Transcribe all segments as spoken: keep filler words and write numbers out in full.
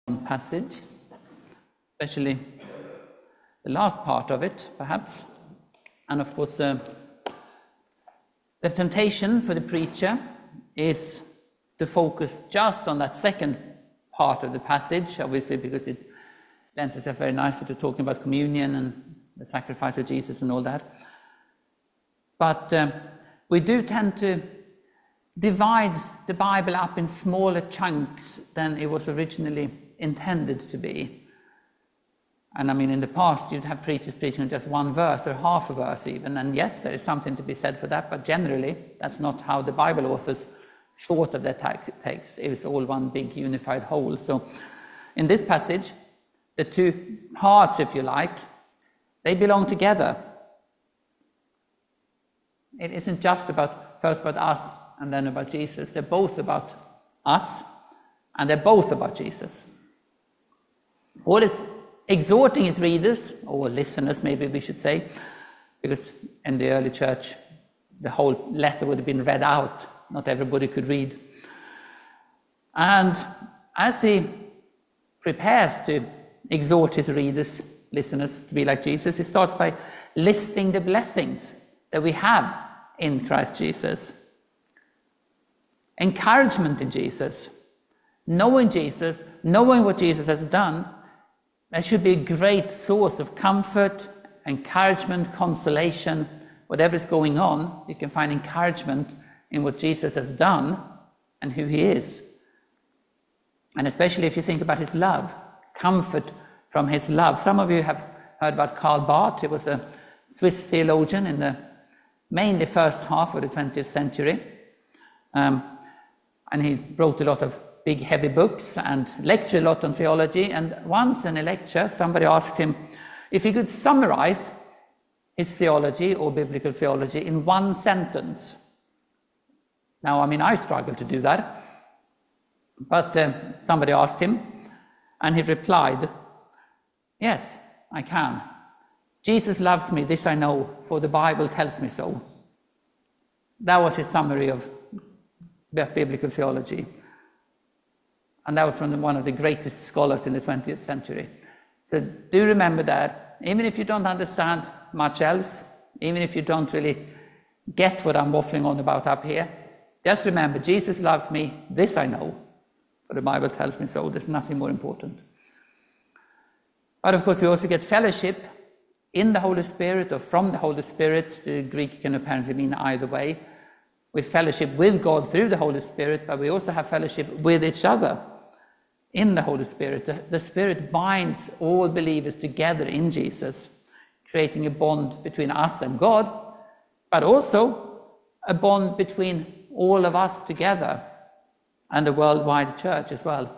passage, especially the last part of it, perhaps. And of course, uh, the temptation for the preacher is to focus just on that second part of the passage, obviously, because it lends itself very nicely to talking about communion and the sacrifice of Jesus and all that. But uh, we do tend to divide the Bible up in smaller chunks than it was originally intended to be. And I mean, in the past, you'd have preachers preaching on just one verse or half a verse even. And yes, there is something to be said for that, but generally, that's not how the Bible authors thought of their text. It was all one big unified whole. So in this passage, the two parts, if you like, they belong together. It isn't just about, first about us and then about Jesus. They're both about us and they're both about Jesus. Paul is exhorting his readers, or listeners maybe we should say, because in the early church the whole letter would have been read out. Not everybody could read. And as he prepares to exhort his readers, listeners, to be like Jesus, he starts by listing the blessings that we have in Christ Jesus. Encouragement in Jesus, knowing Jesus, knowing what Jesus has done, that should be a great source of comfort, encouragement, consolation. Whatever is going on, you can find encouragement in what Jesus has done and who he is. And especially if you think about his love, comfort from his love. Some of you have heard about Karl Barth. He was a Swiss theologian in the mainly first half of the twentieth century. Um, and he wrote a lot of big, heavy books and lectured a lot on theology. And once in a lecture, somebody asked him if he could summarize his theology or biblical theology in one sentence. Now, I mean, I struggle to do that. But uh, somebody asked him, and he replied, "Yes, I can. Jesus loves me, this I know, for the Bible tells me so." That was his summary of biblical theology. And that was from one of the greatest scholars in the twentieth century. So do remember that, even if you don't understand much else, even if you don't really get what I'm waffling on about up here, just remember, Jesus loves me, this I know, for the Bible tells me so. There's nothing more important. But of course, we also get fellowship in the Holy Spirit or from the Holy Spirit. The Greek can apparently mean either way. We fellowship with God through the Holy Spirit, but we also have fellowship with each other in the Holy Spirit. The, the Spirit binds all believers together in Jesus, creating a bond between us and God, but also a bond between all of us together and the worldwide church as well.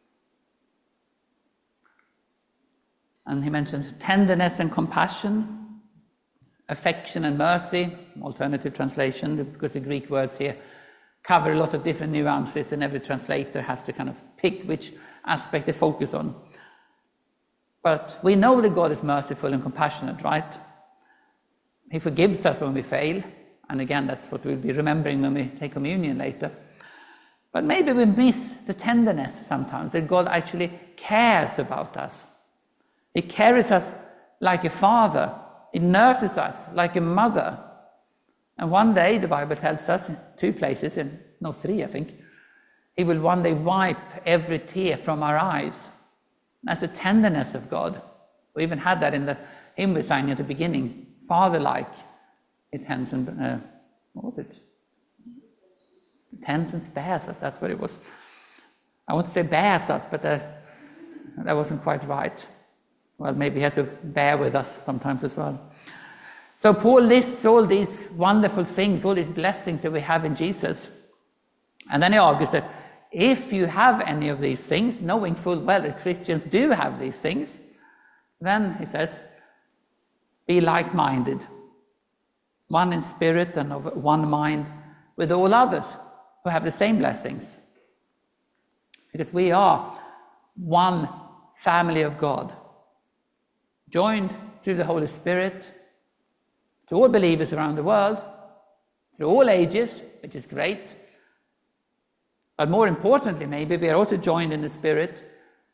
And he mentions tenderness and compassion, affection and mercy, alternative translation, because the Greek words here cover a lot of different nuances, and every translator has to kind of pick which aspect they focus on. But we know that God is merciful and compassionate, right? He forgives us when we fail, and again, that's what we'll be remembering when we take communion later. But maybe we miss the tenderness sometimes, that God actually cares about us. He carries us like a father. He nurses us like a mother. And one day, the Bible tells us, in two places, in, no, three, I think, he will one day wipe every tear from our eyes. That's the tenderness of God. We even had that in the hymn we sang at the beginning. Father-like, it tends and, uh, what was it? It tends and spares us, that's what it was. I want to say bears us, but uh, that wasn't quite right. Well, maybe he has to bear with us sometimes as well. So Paul lists all these wonderful things, all these blessings that we have in Jesus. And then he argues that if you have any of these things, knowing full well that Christians do have these things, then, he says, be like-minded, one in spirit and of one mind with all others who have the same blessings. Because we are one family of God, joined through the Holy Spirit to all believers around the world, through all ages, which is great. But more importantly, maybe, we are also joined in the Spirit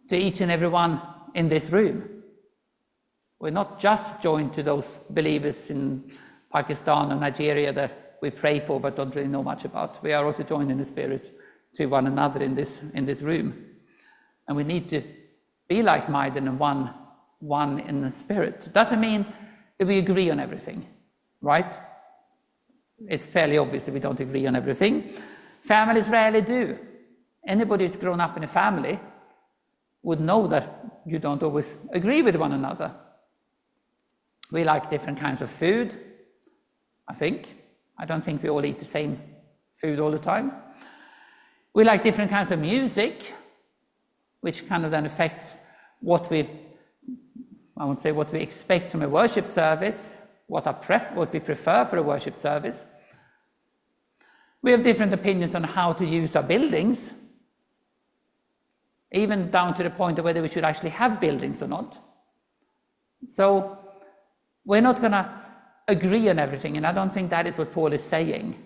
to each and every one in this room. We're not just joined to those believers in Pakistan and Nigeria that we pray for but don't really know much about. We are also joined in the Spirit to one another in this, in this room. And we need to be like-minded and one, one in the Spirit. It doesn't mean that we agree on everything, right? It's fairly obvious that we don't agree on everything. Families rarely do. Anybody who's grown up in a family would know that you don't always agree with one another. We like different kinds of food, I think. I don't think we all eat the same food all the time. We like different kinds of music, which kind of then affects what we, I won't say what we expect from a worship service, what, our pref what we prefer for a worship service. We have different opinions on how to use our buildings, even down to the point of whether we should actually have buildings or not. So we're not going to agree on everything, and I don't think that is what Paul is saying.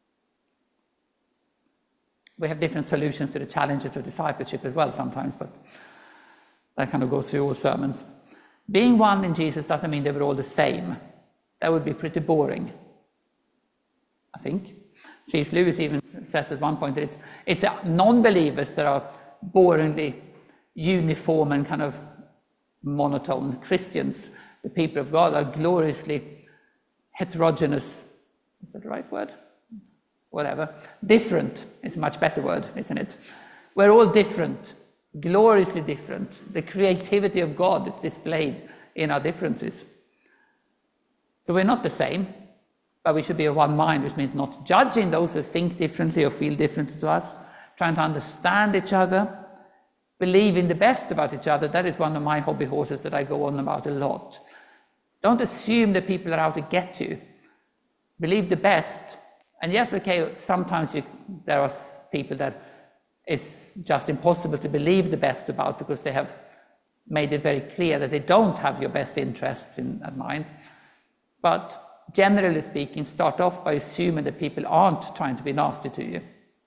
We have different solutions to the challenges of discipleship as well sometimes, but that kind of goes through all sermons. Being one in Jesus doesn't mean that we're all the same. That would be pretty boring, I think. C S Lewis even says at one point that it's, it's non-believers that are boringly uniform and kind of monotone. Christians, the people of God, are gloriously heterogeneous. Is that the right word? Whatever. Different is a much better word, isn't it? We're all different, gloriously different. The creativity of God is displayed in our differences. So we're not the same, but we should be of one mind, which means not judging those who think differently or feel differently to us, trying to understand each other, believing the best about each other. That is one of my hobby horses that I go on about a lot. Don't assume that people are out to get you. Believe the best. And yes, okay, sometimes you, there are people that it's just impossible to believe the best about because they have made it very clear that they don't have your best interests in mind. But generally speaking, start off by assuming that people aren't trying to be nasty to you.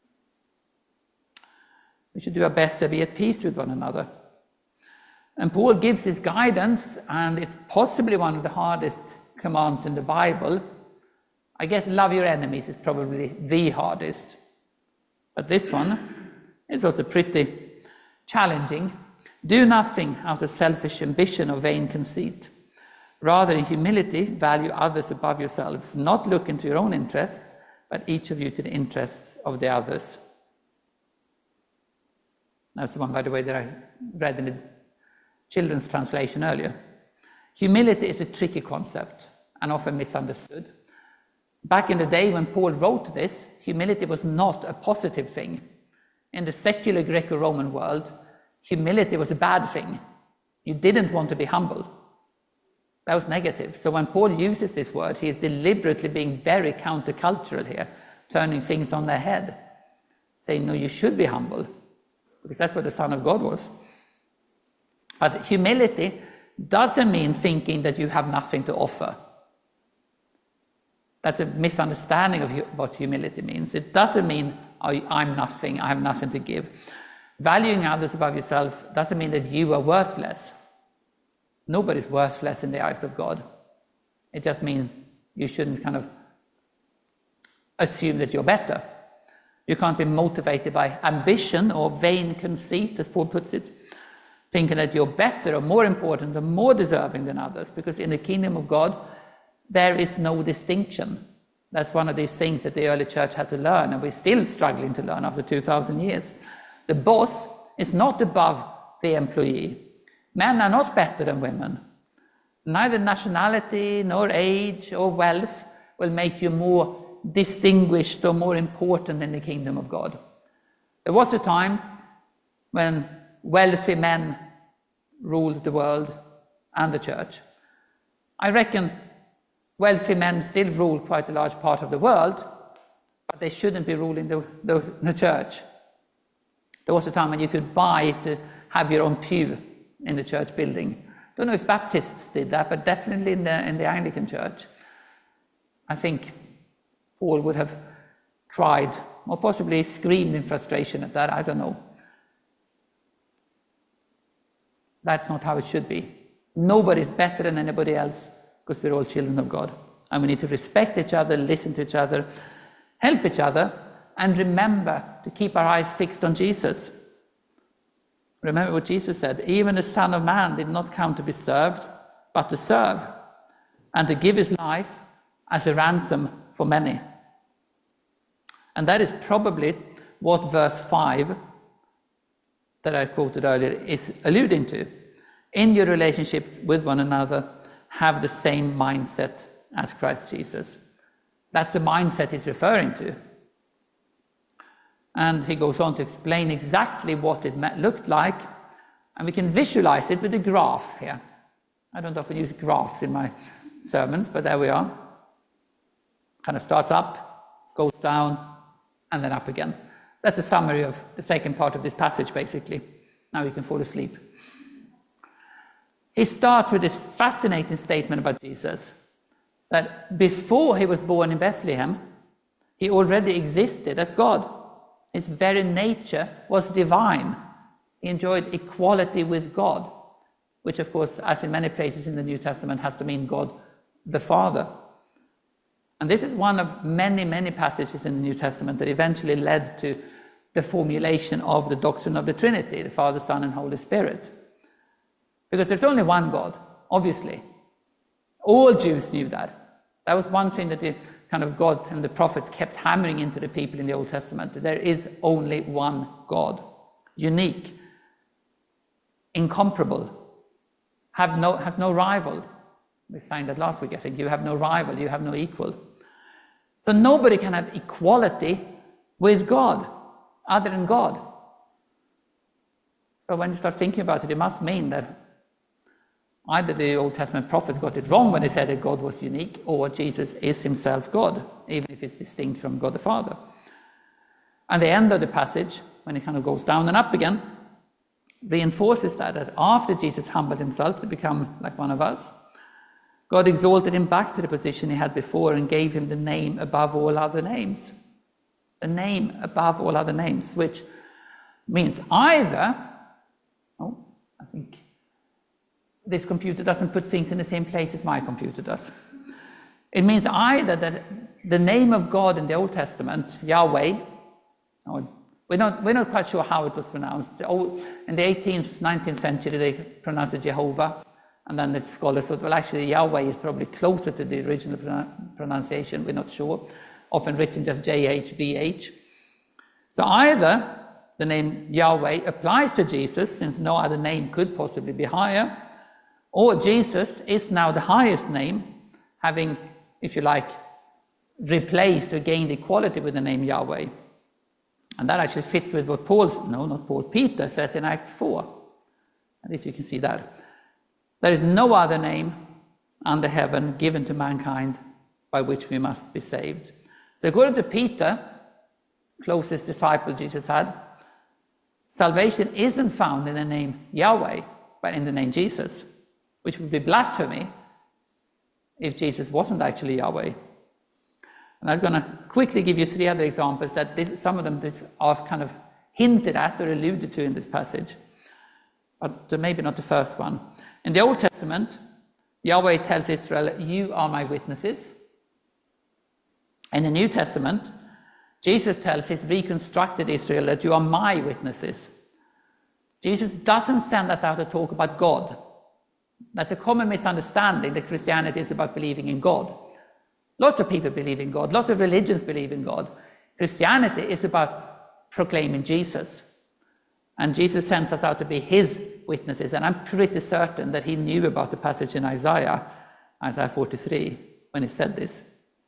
We should do our best to be at peace with one another. And Paul gives this guidance, and it's possibly one of the hardest commands in the Bible. I guess love your enemies is probably the hardest. But this one is also pretty challenging. Do nothing out of selfish ambition or vain conceit. Rather, in humility, value others above yourselves, not look into your own interests, but each of you to the interests of the others. That's the one, by the way, that I read in the children's translation earlier. Humility is a tricky concept and often misunderstood. Back in the day when Paul wrote this, humility was not a positive thing. In the secular Greco-Roman world, humility was a bad thing. You didn't want to be humble. That was negative. So when Paul uses this word, he is deliberately being very countercultural here, turning things on their head, saying, no, you should be humble, because that's what the Son of God was. But humility doesn't mean thinking that you have nothing to offer. That's a misunderstanding of what humility means. It doesn't mean, oh, I'm nothing, I have nothing to give. Valuing others above yourself doesn't mean that you are worthless. Nobody's worthless in the eyes of God. It just means you shouldn't kind of assume that you're better. You can't be motivated by ambition or vain conceit, as Paul puts it, thinking that you're better or more important or more deserving than others, because in the kingdom of God, there is no distinction. That's one of these things that the early church had to learn, and we're still struggling to learn after two thousand years. The boss is not above the employee. Men are not better than women. Neither nationality, nor age, or wealth will make you more distinguished or more important in the kingdom of God. There was a time when wealthy men ruled the world and the church. I reckon wealthy men still rule quite a large part of the world, but they shouldn't be ruling the, the, the church. There was a time when you could buy to have your own pew in the church building. Don't know if Baptists did that, but definitely in the, in the Anglican church. I think Paul would have cried, or possibly screamed in frustration at that, I don't know. That's not how it should be. Nobody's better than anybody else because we're all children of God. And we need to respect each other, listen to each other, help each other, and remember to keep our eyes fixed on Jesus. Remember what Jesus said, even the Son of Man did not come to be served, but to serve, and to give his life as a ransom for many. And that is probably what verse five that I quoted earlier is alluding to. In your relationships with one another, have the same mindset as Christ Jesus. That's the mindset he's referring to. And he goes on to explain exactly what it looked like, and we can visualize it with a graph here. I don't often use graphs in my sermons, but there we are. Kind of starts up, goes down, and then up again. That's a summary of the second part of this passage, basically. Now you can fall asleep. He starts with this fascinating statement about Jesus, that before he was born in Bethlehem, he already existed as God. His very nature was divine. He enjoyed equality with God, which of course, as in many places in the New Testament, has to mean God the Father. And this is one of many, many passages in the New Testament that eventually led to the formulation of the doctrine of the Trinity, the Father, Son, and Holy Spirit. Because there's only one God, obviously. All Jews knew that. That was one thing that the kind of God and the prophets kept hammering into the people in the Old Testament. There is only one God, unique, incomparable, have no, has no rival. We sang that last week, I think. You have no rival, you have no equal. So nobody can have equality with God, other than God. So when you start thinking about it, it must mean that either the Old Testament prophets got it wrong when they said that God was unique, or Jesus is himself God, even if it's distinct from God the Father. And the end of the passage, when it kind of goes down and up again, reinforces that, that after Jesus humbled himself to become like one of us, God exalted him back to the position he had before and gave him the name above all other names. The name above all other names, which means either, oh, I think this computer doesn't put things in the same place as my computer does. It means either that the name of God in the Old Testament, Yahweh, or we're not, we're not quite sure how it was pronounced. In the eighteenth, nineteenth century, they pronounced it Jehovah. And then the scholars thought, well, actually, Yahweh is probably closer to the original pronunciation. We're not sure. Often written just J H V H. So either the name Yahweh applies to Jesus, since no other name could possibly be higher, or Jesus is now the highest name, having, if you like, replaced or gained equality with the name Yahweh. And that actually fits with what Paul's, no, not Paul, Peter says in Acts four. At least you can see that. There is no other name under heaven given to mankind by which we must be saved. So according to Peter, closest disciple Jesus had, salvation isn't found in the name Yahweh, but in the name Jesus, which would be blasphemy if Jesus wasn't actually Yahweh. And I'm going to quickly give you three other examples that this, some of them this are kind of hinted at or alluded to in this passage, but maybe not the first one. In the Old Testament, Yahweh tells Israel, you are my witnesses. In the New Testament, Jesus tells his reconstructed Israel that you are my witnesses. Jesus doesn't send us out to talk about God. That's a common misunderstanding that Christianity is about believing in God. Lots of people believe in God. Lots of religions believe in God. Christianity is about proclaiming Jesus. And Jesus sends us out to be his witnesses. And I'm pretty certain that he knew about the passage in Isaiah, Isaiah forty-three, when he said this.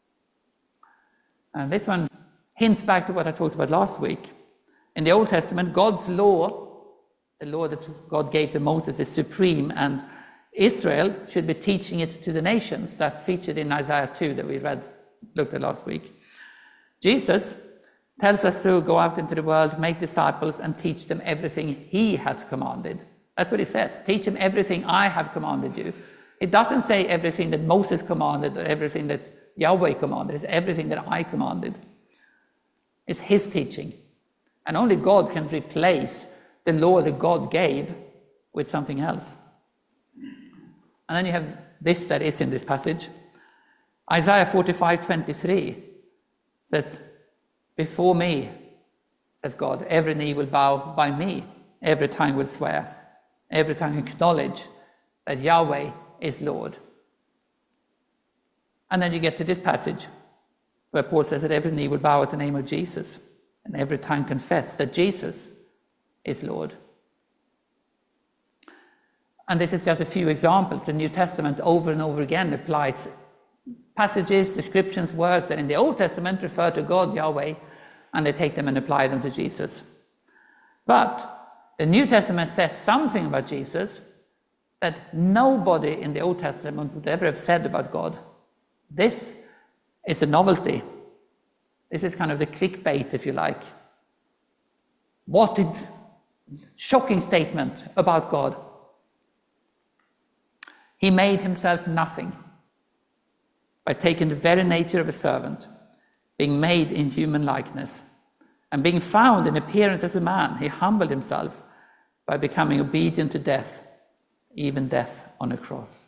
And this one hints back to what I talked about last week. In the Old Testament, God's law, the law that God gave to Moses, is supreme, and Israel should be teaching it to the nations. That featured in Isaiah two that we read, looked at last week. Jesus tells us to go out into the world, make disciples, and teach them everything he has commanded. That's what he says. Teach them everything I have commanded you. It doesn't say everything that Moses commanded or everything that Yahweh commanded. It's everything that I commanded. It's his teaching. And only God can replace the law that God gave with something else. And then you have this that is in this passage. Isaiah forty-five twenty-three says, before me, says God, every knee will bow by me, every tongue will swear, every tongue acknowledge that Yahweh is Lord. And then you get to this passage where Paul says that every knee will bow at the name of Jesus and every tongue confess that Jesus is Lord. And this is just a few examples. The New Testament over and over again applies passages, descriptions, words that in the Old Testament refer to God, Yahweh, and they take them and apply them to Jesus. But the New Testament says something about Jesus that nobody in the Old Testament would ever have said about God. This is a novelty. This is kind of the clickbait, if you like. What did shocking statement about God? He made himself nothing by taking the very nature of a servant, being made in human likeness, and being found in appearance as a man. He humbled himself by becoming obedient to death, even death on a cross.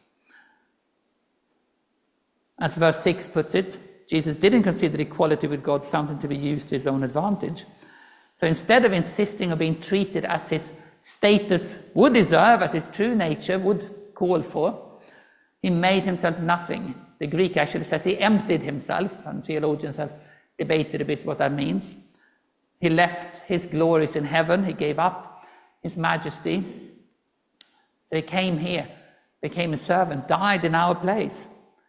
As verse six puts it, Jesus didn't consider equality with God something to be used to his own advantage. So instead of insisting on being treated as his status would deserve, as his true nature would call for, he made himself nothing. The Greek actually says he emptied himself, and theologians have debated a bit what that means. He left his glories in heaven, he gave up his majesty. So he came here, became a servant, died in our place.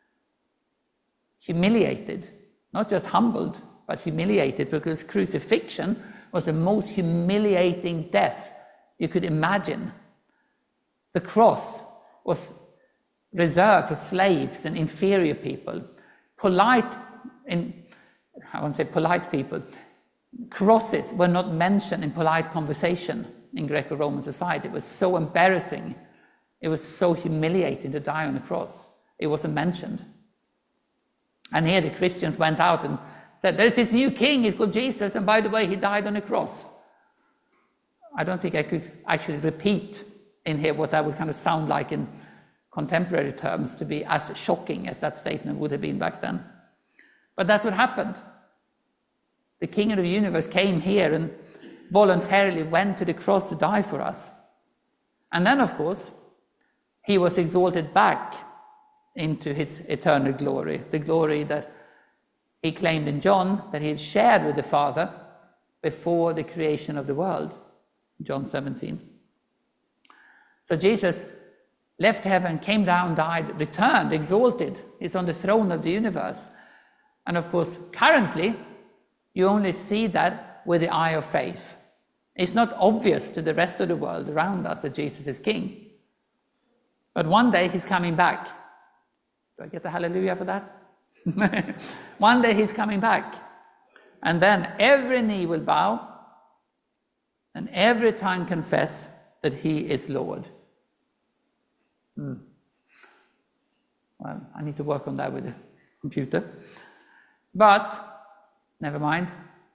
Humiliated, not just humbled, but humiliated, because crucifixion was the most humiliating death you could imagine. The cross was reserved for slaves and inferior people. Polite, in, I won't say polite people, crosses were not mentioned in polite conversation in Greco-Roman society. It was so embarrassing. It was so humiliating to die on the cross. It wasn't mentioned. And here the Christians went out and said, there's this new king, he's called Jesus, and by the way, he died on a cross. I don't think I could actually repeat in here what that would kind of sound like in contemporary terms to be as shocking as that statement would have been back then. But that's what happened. The King of the universe came here and voluntarily went to the cross to die for us. And then, of course, he was exalted back into his eternal glory, the glory that he claimed in John that he had shared with the Father before the creation of the world, John seventeen. So Jesus left heaven, came down, died, returned, exalted. He's on the throne of the universe. And of course, currently, you only see that with the eye of faith. It's not obvious to the rest of the world around us that Jesus is king. But one day he's coming back. Do I get a hallelujah for that? One day he's coming back. And then every knee will bow and every tongue confess that he is Lord. Hmm. Well, I need to work on that with the computer. But, never mind,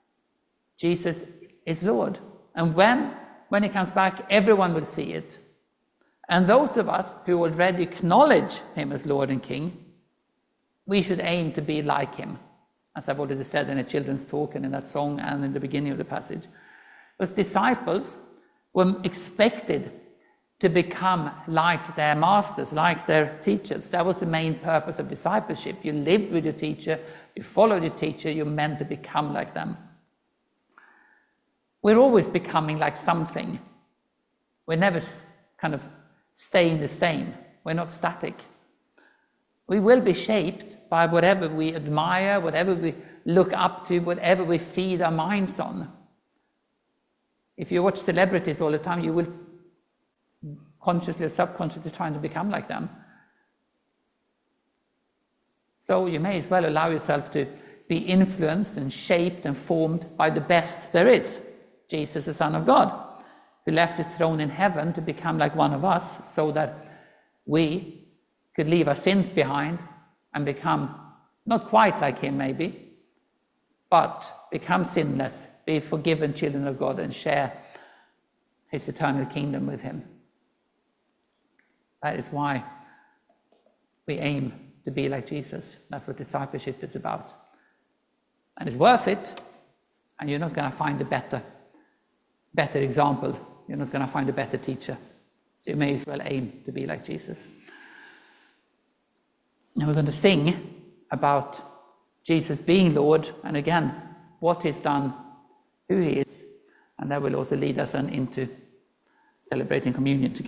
Jesus is Lord. And when, when he comes back, everyone will see it. And those of us who already acknowledge him as Lord and King, we should aim to be like him, as I've already said in a children's talk and in that song and in the beginning of the passage. Because disciples were expected to become like their masters, like their teachers. That was the main purpose of discipleship. You lived with your teacher, you followed your teacher, you're meant to become like them. We're always becoming like something. We're never kind of staying the same. We're not static. We will be shaped by whatever we admire, whatever we look up to, whatever we feed our minds on. If you watch celebrities all the time, you will consciously or subconsciously trying to become like them. So you may as well allow yourself to be influenced and shaped and formed by the best there is, Jesus, the Son of God, who left his throne in heaven to become like one of us so that we could leave our sins behind and become not quite like him maybe, but become sinless, be forgiven children of God and share his eternal kingdom with him. That is why we aim to be like Jesus. That's what discipleship is about. And it's worth it, and you're not going to find a better, better example. You're not going to find a better teacher. So you may as well aim to be like Jesus. Now we're going to sing about Jesus being Lord, and again, what he's done, who he is, and that will also lead us on into celebrating communion together.